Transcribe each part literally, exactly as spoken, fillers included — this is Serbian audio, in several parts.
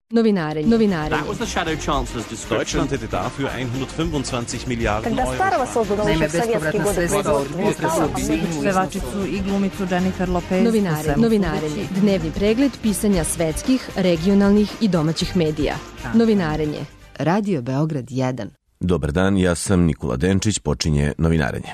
Novinarenje. Novinarenje. That was the Shadow Chancellor's description. Deutschland hätte dafür hundertfünfundzwanzig Milliarden Когда Euro. старого создано Naime, još sovjetski bespovratna sredstva od god. pevačicu i glumicu Jennifer Lopez. Novinarenje. Novinarenje. Dnevni pregled pisanja svetskih, regionalnih i domaćih medija. Novinarenje. Radio Beograd jedan. Dobar dan, ja sam Nikola Denčić, počinje Novinarenje.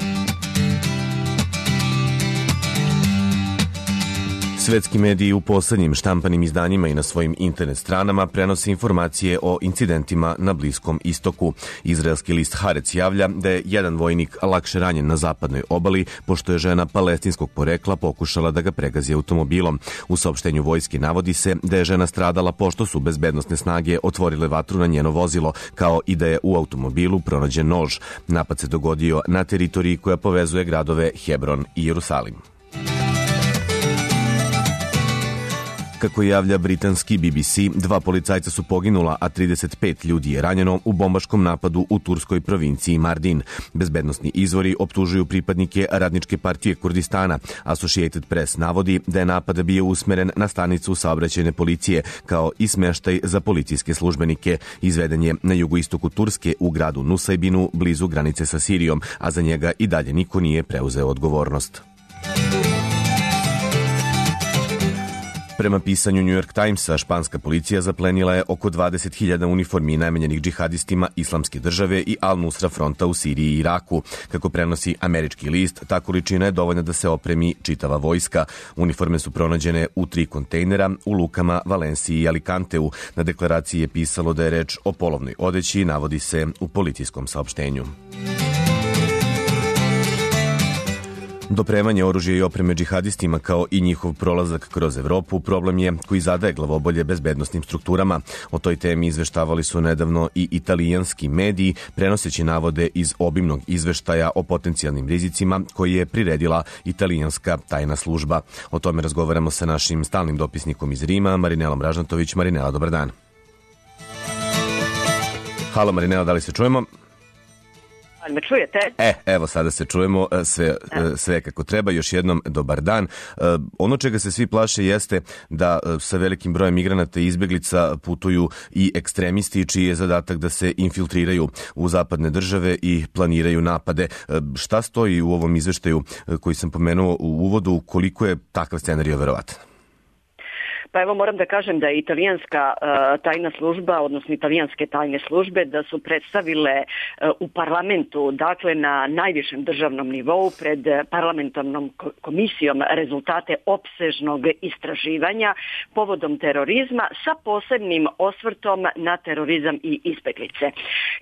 Svetski mediji u poslednjim štampanim izdanjima i na svojim internet stranama prenose informacije o incidentima na Bliskom istoku. Izraelski list Haaretz javlja da je jedan vojnik lakše ranjen na zapadnoj obali, pošto je žena palestinskog porekla pokušala da ga pregazi automobilom. U saopštenju vojske navodi se da je žena stradala pošto su bezbednosne snage otvorile vatru na njeno vozilo, kao i da je u automobilu pronađen nož. Napad se dogodio na teritoriji koja povezuje gradove Hebron i Jerusalim. Kako javlja britanski B B C, dva policajca su poginula, a trideset pet ljudi je ranjeno u bombaškom napadu u turskoj provinciji Mardin. Bezbednosni izvori optužuju pripadnike Radničke partije Kurdistana. Associated Press navodi da je napad bio usmeren na stanicu saobraćajne policije, kao i smeštaj za policijske službenike. Izveden je na jugoistoku Turske u gradu Nusaybinu, blizu granice sa Sirijom, a za njega i dalje niko nije preuzeo odgovornost. Prema pisanju New York Timesa, španska policija zaplenila je oko dvadeset hiljada uniformi namenjenih džihadistima Islamske države i Al-Nusra fronta u Siriji i Iraku. Kako prenosi američki list, ta količina je dovoljna da se opremi čitava vojska. Uniforme su pronađene u tri kontejnera u lukama Valenciji i Alicanteu. Na deklaraciji je pisalo da je reč o polovnoj odeći, navodi se u policijskom saopštenju. Dopremanje oružja i opreme džihadistima kao i njihov prolazak kroz Evropu problem je koji zadaje glavobolje bezbednostnim strukturama. O toj temi izveštavali su nedavno i italijanski mediji, prenoseći navode iz obimnog izveštaja o potencijalnim rizicima koji je priredila italijanska tajna služba. O tome razgovaramo sa našim stalnim dopisnikom iz Rima, Marinelom Ražnatović. Marinela, dobar dan. Halo Marinela, da li se čujemo? Me čujete? E, evo sada se čujemo, sve, sve kako treba. Još jednom dobar dan. Ono čega se svi plaše jeste da sa velikim brojem migranata i izbeglica putuju i ekstremisti čiji je zadatak da se infiltriraju u zapadne države i planiraju napade. Šta stoji u ovom izveštaju koji sam pomenuo u uvodu, koliko je takav scenarij verovatan? Pa evo moram da kažem da je italijanska uh, tajna služba, odnosno italijanske tajne službe, da su predstavile uh, u parlamentu, dakle na najvišem državnom nivou pred parlamentarnom komisijom rezultate opsežnog istraživanja povodom terorizma sa posebnim osvrtom na terorizam i izbeglice.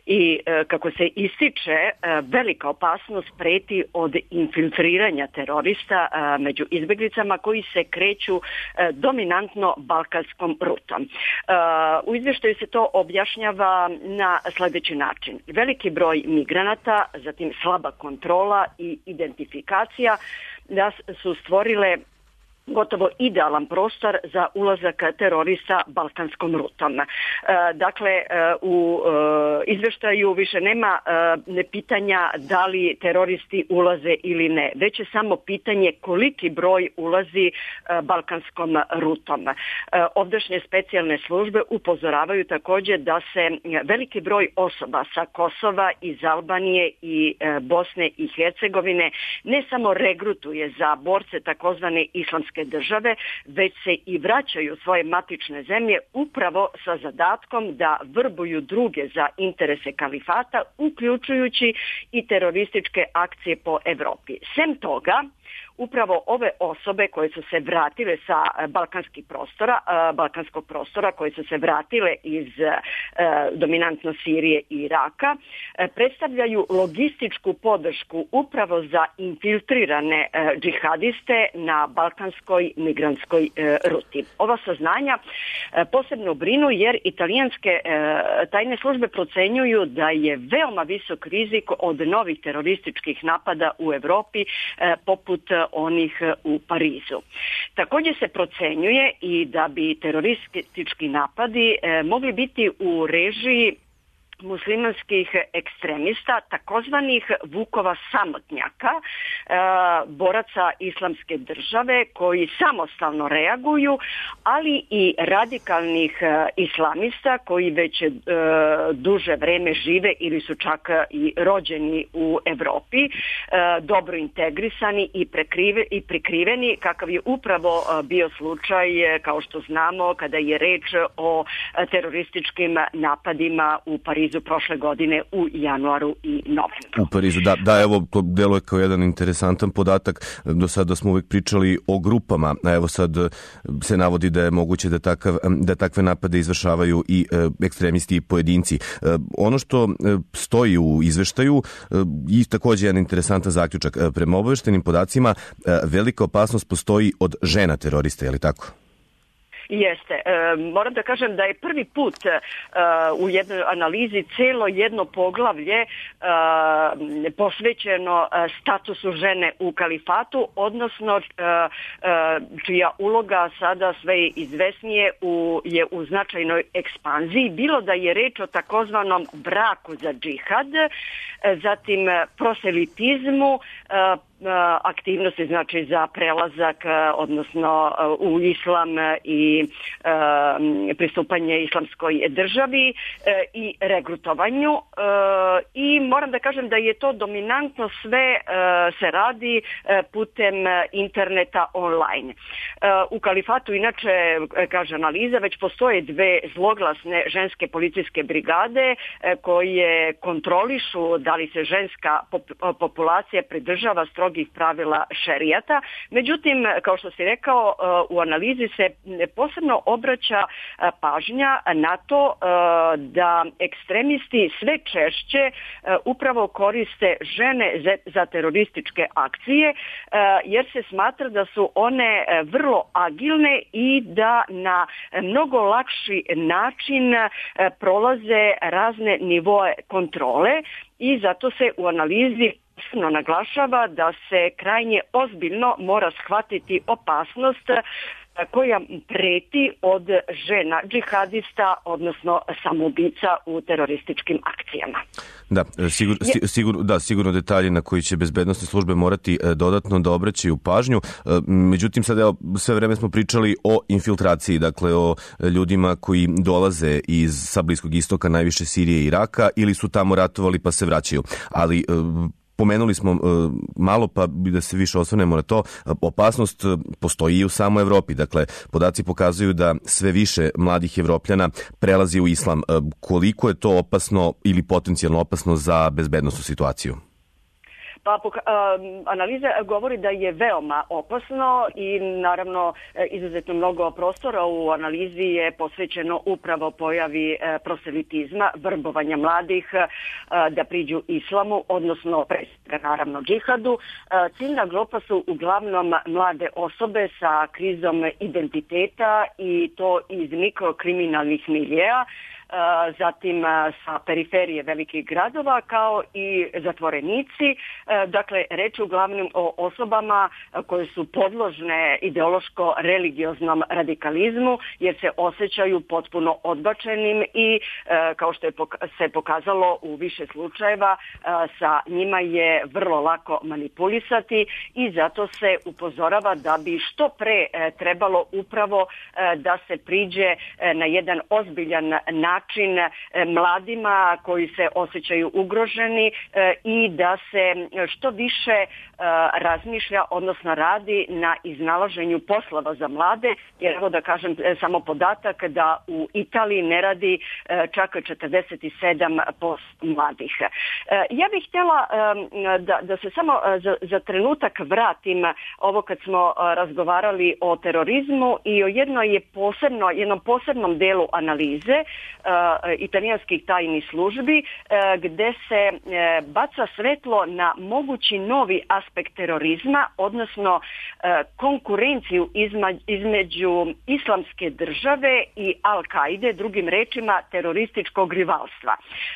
I uh, kako se ističe, uh, velika opasnost preti od infiltriranja terorista uh, među izbeglicama koji se kreću uh, dominantno balkanskom rutom. Uh, u izvještaju se to objašnjava na sljedeći način. Veliki broj migranata, zatim slaba kontrola i identifikacija da su stvorile gotovo idealan prostor za ulazak terorista balkanskom rutom. E, dakle, e, u e, izveštaju više nema e, pitanja da li teroristi ulaze ili ne, već je samo pitanje koliki broj ulazi e, balkanskom rutom. E, ovdašnje specijalne službe upozoravaju također da se veliki broj osoba sa Kosova, iz Albanije i e, Bosne i Hercegovine ne samo regrutuje za borce takozvane islamske države, već se i vraćaju u svoje matične zemlje upravo sa zadatkom da vrbuju druge za interese kalifata, uključujući i terorističke akcije po Evropi. Sem toga, upravo ove osobe koje su se vratile sa balkanskih prostora, balkanskog prostora, koje su se vratile iz dominantno Sirije i Iraka, predstavljaju logističku podršku upravo za infiltrirane džihadiste na balkanskoj migrantskoj ruti. Ova saznanja posebno brinu jer italijanske tajne službe procenjuju da je veoma visok rizik od novih terorističkih napada u Evropi poput onih u Parizu. Također se procenjuje i da bi teroristički napadi mogli biti u režiji muslimanskih ekstremista, takozvanih Vukova samotnjaka, e, boraca islamske države koji samostalno reaguju, ali i radikalnih e, islamista koji već e, duže vreme žive ili su čak i rođeni u Evropi, e, dobro integrisani i, prekrive, i prikriveni, kakav je upravo e, bio slučaj, e, kao što znamo, kada je reč o e, terorističkim napadima u Parizu prošle godine u januaru i novembru. U Parizu, da, da, evo, to deluje kao jedan interesantan podatak. Do sada smo uvijek pričali o grupama, a evo sad se navodi da je moguće da, takav, da takve napade izvršavaju i e, ekstremisti i pojedinci. E, ono što e, stoji u izveštaju e, i također jedan interesantan zaključak. E, prema obaveštenim podacima, e, velika opasnost postoji od žena terorista, je li tako? Jeste. E, moram da kažem da je prvi put e, u jednoj analizi celo jedno poglavlje e, posvećeno e, statusu žene u kalifatu, odnosno e, e, čija uloga sada sve izvesnije u, je u značajnoj ekspanziji, bilo da je reč o takozvanom braku za džihad, e, zatim proselitizmu, e, aktivnosti znači za prelazak, odnosno u islam i e, pristupanje islamskoj državi e, i regrutovanju, e, i moram da kažem da je to dominantno sve e, se radi e, putem interneta online. E, u kalifatu inače, kaže analiza, već postoje dve zloglasne ženske policijske brigade e, koje kontrolišu da li se ženska pop- populacija pridržava strogih pravila šerijata. Međutim, kao što si rekao, u analizi se posebno obraća pažnja na to da ekstremisti sve češće upravo koriste žene za terorističke akcije, jer se smatra da su one vrlo agilne i da na mnogo lakši način prolaze razne nivoe kontrole, i zato se u analizi posebno naglašava da se krajnje ozbiljno mora shvatiti opasnost koja preti od žena džihadista, odnosno samoubica u terorističkim akcijama. Da, sigur, sigur, da, sigurno detalji na koji će bezbednosne službe morati dodatno da obraćaju pažnju. Međutim, sad evo, sve vreme smo pričali o infiltraciji, dakle o ljudima koji dolaze iz sa Bliskog istoka, najviše Sirije i Iraka, ili su tamo ratovali pa se vraćaju. Ali pomenuli smo uh, malo, pa bi da se više osvrnemo na to. Opasnost postoji i u samoj Evropi. Dakle, podaci pokazuju da sve više mladih Evropljana prelazi u islam. Uh, koliko je to opasno ili potencijalno opasno za bezbednosnu situaciju? Pa analiza govori da je veoma opasno i naravno izuzetno mnogo prostora u analizi je posvećeno upravo pojavi proselitizma, vrbovanja mladih da priđu islamu, odnosno pre svega naravno džihadu. Ciljna grupa su uglavnom mlade osobe sa krizom identiteta i to iz mikrokriminalnih miljeja, zatim sa periferije velikih gradova, kao i zatvorenici. Dakle, reč je uglavnom o osobama koje su podložne ideološko-religioznom radikalizmu, jer se osjećaju potpuno odbačenim i, kao što je se pokazalo u više slučajeva, sa njima je vrlo lako manipulisati, i zato se upozorava da bi što pre trebalo upravo da se priđe na jedan ozbiljan način način mladima koji se osjećaju ugroženi i da se što više razmišlja, odnosno radi na iznalaženju poslova za mlade, jer evo da kažem samo podatak da u Italiji ne radi čak četrdeset sedam posto mladih. Ja bih htjela da, da se samo za, za trenutak vratim ovo kad smo razgovarali o terorizmu i o jednoj posebno, jednom posebnom delu analize italijanskih tajnih službi, gde se baca svetlo na mogući novi aspekt terorizma, odnosno konkurenciju između islamske države i Al-Kaide, drugim rečima terorističkog rivalstva.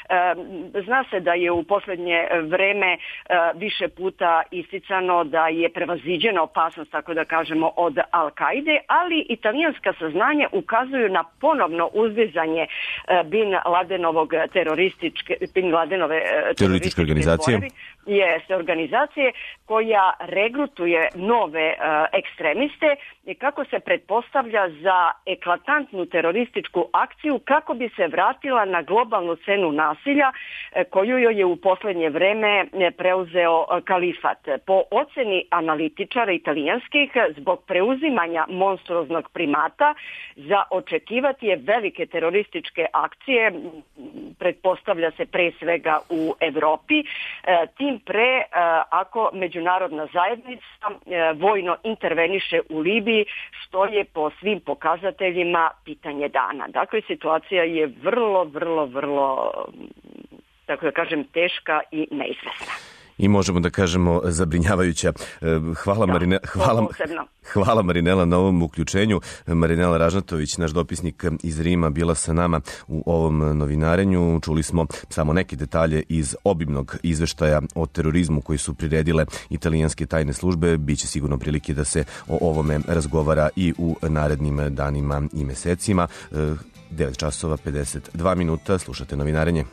Zna se da je u posljednje vreme više puta isticano da je prevaziđena opasnost, tako da kažemo, od Al-Kaide, ali italijanska saznanja ukazuju na ponovno uzdizanje Bin Ladenovog terorističke, Bin Ladenove terorističke organizacije. Borevi, jeste organizacije koja regrutuje nove uh, ekstremiste i kako se pretpostavlja za eklatantnu terorističku akciju kako bi se vratila na globalnu scenu nasilja uh, koju joj je u poslednje vreme preuzeo uh, kalifat. Po oceni analitičara italijanskih, zbog preuzimanja monstruoznog primata za očekivati je velike terorističke akcije, pretpostavlja se pre svega u Evropi, uh, tim pre uh, ako međunarodna zajednica uh, vojno interveniše u Libiji, što je po svim pokazateljima pitanje dana. Dakle, situacija je vrlo, vrlo, vrlo, tako da kažem, teška i neizvesna. I možemo da kažemo zabrinjavajuća. Hvala, da, Marine, hvala, hvala Marinela na ovom uključenju. Marinela Ražnatović, naš dopisnik iz Rima, bila sa nama u ovom novinarenju. Čuli smo samo neke detalje iz obimnog izveštaja o terorizmu koji su priredile italijanske tajne službe. Biće sigurno prilike da se o ovome razgovara i u narednim danima i mesecima. devet časova pedeset dva minuta. Slušate novinarenje.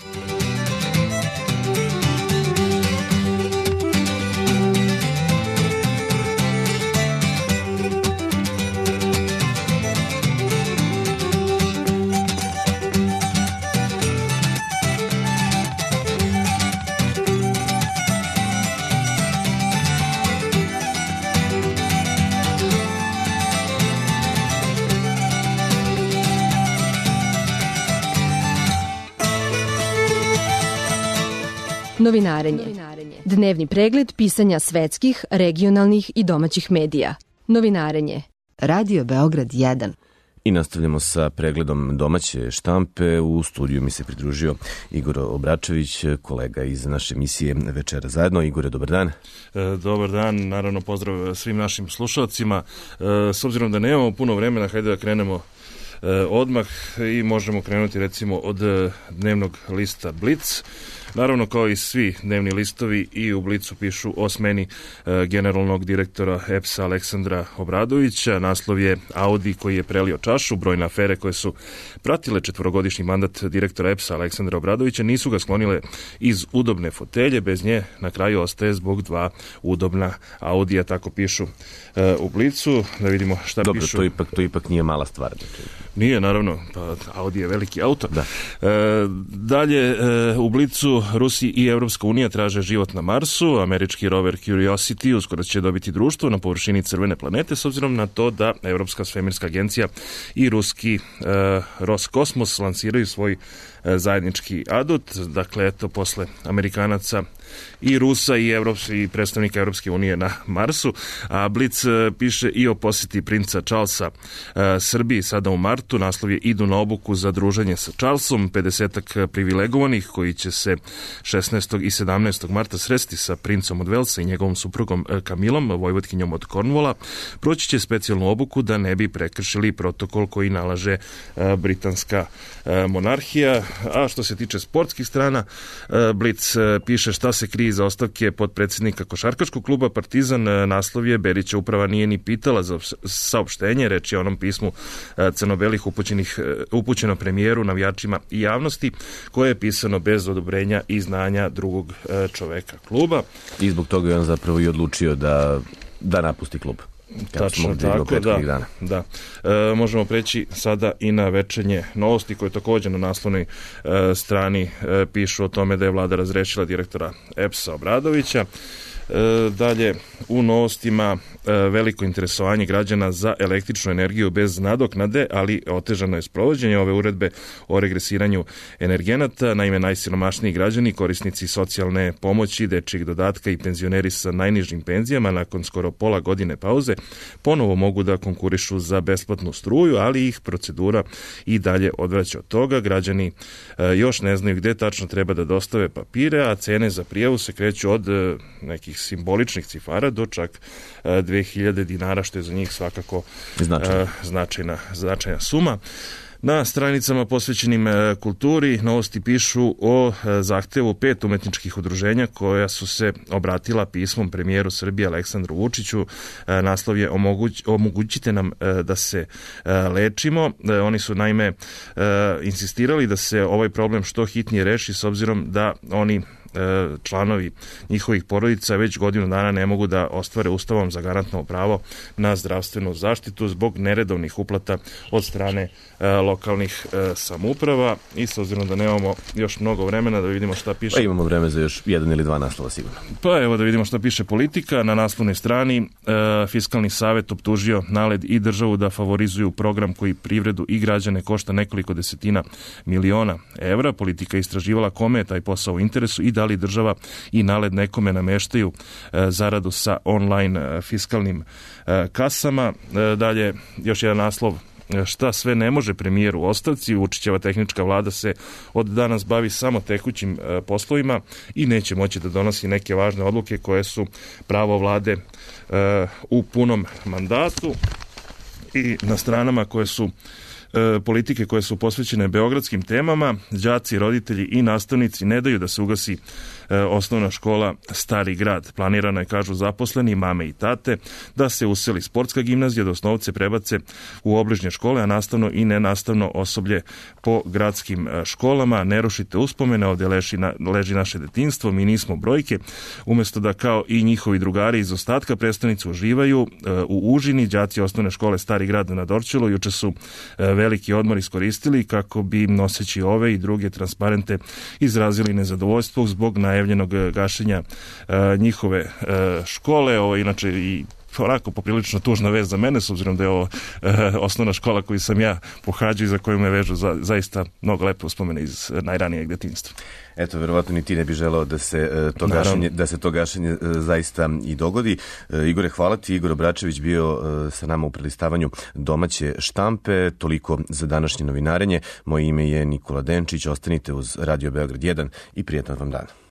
Novinarenje. Dnevni pregled pisanja svetskih, regionalnih i domaćih medija. Novinarenje. Radio Beograd jedan. I nastavljamo sa pregledom domaće štampe. U studiju mi se pridružio Igor Obračević, kolega iz naše emisije Večera zajedno. Igore, dobar dan. E, dobar dan, naravno pozdrav svim našim slušalcima. E, s obzirom da nemamo puno vremena, hajde da krenemo e, odmah i možemo krenuti recimo od dnevnog lista Blic. Naravno, kao i svi dnevni listovi, i u Blicu pišu o smeni e, generalnog direktora E P S-a Aleksandra Obradovića. Naslov je Audi koji je prelio čašu. Brojne afere koje su pratile četvorogodišnji mandat direktora E P S-a Aleksandra Obradovića nisu ga sklonile iz udobne fotelje. Bez nje na kraju ostaje zbog dva udobna Audija, tako pišu e, u Blicu. Da vidimo šta Dobro, pišu. Dobro, to ipak, to ipak nije mala stvar. Nije, naravno, pa Audi je veliki auto. Da. E, dalje, e, u Blicu Rusi i Evropska unija traže život na Marsu. Američki rover Curiosity uskoro će dobiti društvo na površini crvene planete, s obzirom na to da Evropska svemirska agencija i ruski e, Roskosmos lansiraju svoj e, zajednički adut. Dakle, eto, posle Amerikanaca i Rusa i, Evrops, i predstavnika Evropske unije na Marsu. A Blic e, piše i o posjeti princa Charlesa e, Srbiji sada u martu. Naslov je Idu na obuku za druženje sa Charlesom. pedesetak privilegovanih koji će se šesnaestog i sedamnaestog marta sresti sa princom od Velsa i njegovom suprugom Kamilom, vojvotkinjom od Cornwalla, proći će specijalnu obuku da ne bi prekršili protokol koji nalaže e, britanska e, monarhija. A što se tiče sportskih strana, e, Blic e, piše šta se krije za ostavke podpredsjednika košarkaškog kluba Partizan. E, naslov je Berića uprava nije ni pitala za saopštenje. Reč je o onom pismu e, crno-belih upućenih, e, upućeno premijeru, navijačima i javnosti, koje je pisano bez odobrenja i znanja drugog e, čoveka kluba. I zbog toga je on zapravo i odlučio da, da napusti klub. Tačno tako, da. Dana. da. E, možemo preći sada i na večernje novosti koje također na naslovnoj e, strani e, pišu o tome da je vlada razrešila direktora E P S-a Obradovića. E, dalje, u novostima e, veliko interesovanje građana za električnu energiju bez nadoknade, ali otežano je sprovođenje ove uredbe o regresiranju energenata. Naime, najsiromašniji građani, korisnici socijalne pomoći, dečjeg dodatka i penzioneri sa najnižim penzijama nakon skoro pola godine pauze ponovo mogu da konkurišu za besplatnu struju, ali ih procedura i dalje odvraća od toga. Građani e, još ne znaju gde tačno treba da dostave papire, a cene za prijavu se kreću od e, nekih simboličnih cifara do čak dve hiljade dinara, što je za njih svakako značajna, značajna, značajna suma. Na stranicama posvećenim kulturi Novosti pišu o zahtevu pet umetničkih udruženja koja su se obratila pismom premijeru Srbije Aleksandru Vučiću. Naslov je omoguć, omogućite nam da se lečimo. Oni su naime insistirali da se ovaj problem što hitnije reši s obzirom da oni članovi njihovih porodica već godinu dana ne mogu da ostvare ustavom zagarantno pravo na zdravstvenu zaštitu zbog neredovnih uplata od strane lokalnih samouprava. I s obzirom da nemamo još mnogo vremena da vidimo šta piše. Pa imamo vreme za još jedan ili dva naslova sigurno. Pa evo da vidimo šta piše Politika. Na naslovnoj strani Fiskalni savet optužio NALED i državu da favorizuju program koji privredu i građane košta nekoliko desetina miliona evra. Politika je istraživala kome je taj posao u interesu i da li država i NALED nekome nameštaju zaradu sa online fiskalnim kasama. Dalje, još jedan naslov. Šta sve ne može premijer u ostavci. Vučićeva tehnička vlada se od danas bavi samo tekućim poslovima i neće moći da donosi neke važne odluke koje su pravo vlade u punom mandatu. I na stranama koje su politike koje su posvećene beogradskim temama, đaci, roditelji i nastavnici ne daju da se ugasi osnovna škola Stari grad. Planirano je, kažu zaposleni, mame i tate, da se useli sportska gimnazija, da osnovce prebace u obližnje škole, a nastavno i nenastavno osoblje po gradskim školama. Ne rušite uspomene, ovdje leži, na, leži naše detinjstvo, mi nismo brojke. Umesto da kao i njihovi drugari iz ostatka prestonice uživaju u užini, đaci osnovne škole Stari grad na Dorćolu juče su veliki odmor iskoristili kako bi noseći ove i druge transparente izrazili nezadovoljstvo zbog najavljenog gašenja njihove škole. Ovo je inače i onako poprilično tužna vest za mene, s obzirom da je ovo osnovna škola koju sam ja pohađao i za koju me vežu za, zaista mnogo lepe uspomene iz najranijeg detinjstva. Eto, verovatno ni ti ne bi želeo da se to gašenje, da se to gašenje zaista i dogodi. Igore, hvala ti. Igor Obračević bio sa nama u prelistavanju domaće štampe. Toliko za današnje novinarenje. Moje ime je Nikola Denčić. Ostanite uz Radio Beograd jedan i prijatnog vam dana.